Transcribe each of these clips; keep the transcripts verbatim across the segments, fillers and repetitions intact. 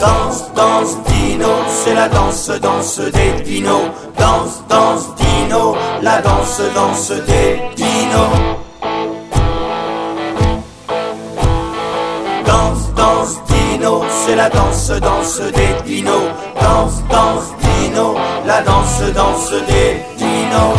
danse, danse dino, c'est la danse, danse des dinos. Danse, danse dino, la danse, danse des dinos. Danse, danse dino, c'est la danse, danse des dinos. Danse, danse dino, la danse, danse des dinos.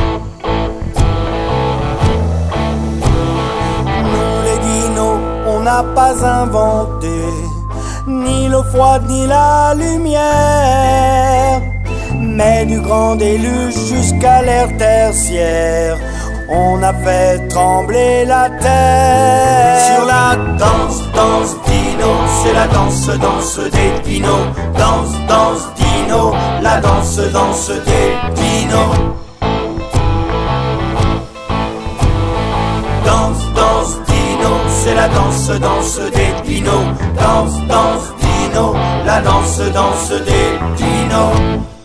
Nous les dinos, on n'a pas inventé ni l'eau froide ni la lumière, mais du grand déluge jusqu'à l'ère tertiaire, on a fait trembler la terre. Sur la danse, danse dino, c'est la danse, danse des dinos. Danse, danse dino, la danse, danse des dinos. Danse, danse dino, c'est la danse, danse des dinos. Danse, danse dino, la danse, danse des dinos.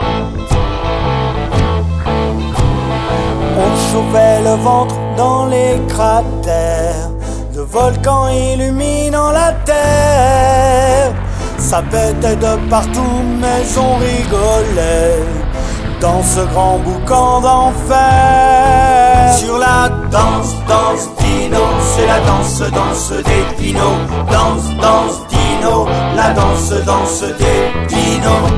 On chauffait le ventre dans les cratères, le volcan illuminant la terre. Ça pétait de partout mais on rigolait dans ce grand boucan d'enfer. Sur la danse, danse dino, c'est la danse, danse des dinos. Danse, danse dino, la danse, danse des dinos.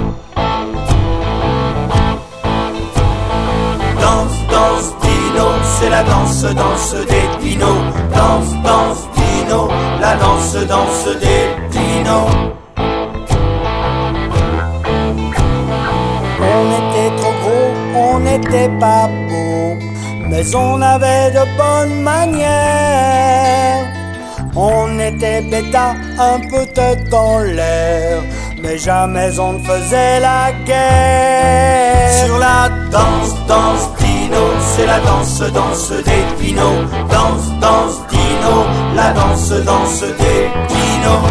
Danse, danse dino, c'est la danse, danse des dinos. Danse, danse dino, la danse, danse des dinos. On était trop gros, on n'était pas beau, mais on avait de bonnes manières. On était bêta, un peu tête en l'air, mais jamais on ne faisait la guerre. Sur la danse, danse dino, c'est la danse, danse des dinos. Danse, danse dino, la danse, danse des dinos.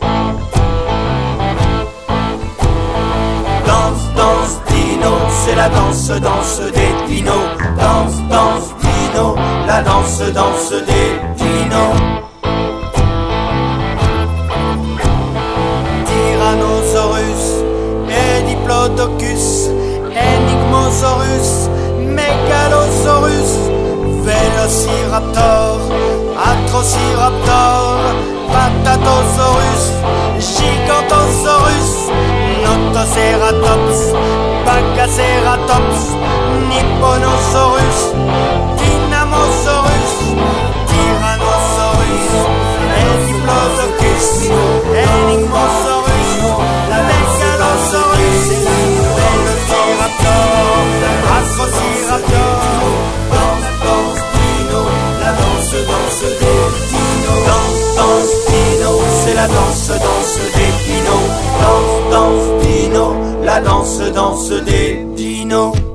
Danse, danse dino, c'est la danse, danse des dinos. Danse, danse dino, la danse, danse des dinos. Tyrannosaurus, Diplodocus, Enigmosaurus, Megalosaurus, Vélociraptor, Atrociraptor, Patatosaurus, Gigantosaurus, Notoceratops, Bagaceratops, Nipponosaurus, Dynamosaurus, Tyrannosaurus, Diplodocus, Enigmosaurus, la Megalosaurus, Vélociraptor, Atrociraptor. Danse, danse dino, la danse, danse des dinos. Danse, danse dino, c'est la danse, danse des dinos. Danse, danse dino, la danse, danse des dinos.